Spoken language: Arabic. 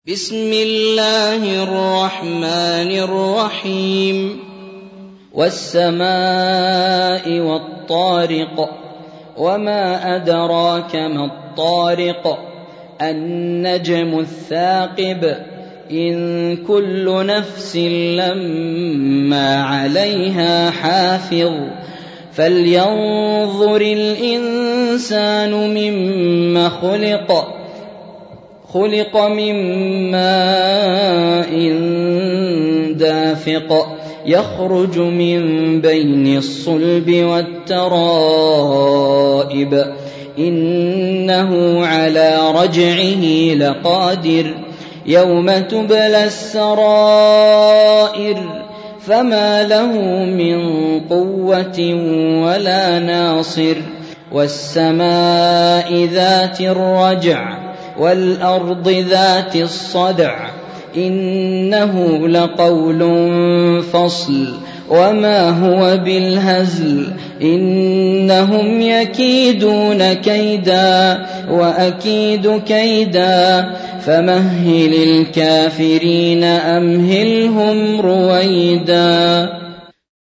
بسم الله الرحمن الرحيم والسماء والطارق وما أدراك ما الطارق النجم الثاقب إن كل نفس لما عليها حافظ فلينظر الإنسان مما خلق من ماء دافق يخرج من بين الصلب والترائب إنه على رجعه لقادر يوم تبلى السرائر فما له من قوة ولا ناصر والسماء ذات الرجع والأرض ذات الصدع إنه لقول فصل وما هو بالهزل إنهم يكيدون كيدا وأكيد كيدا فمهل الكافرين أمهلهم رويدا.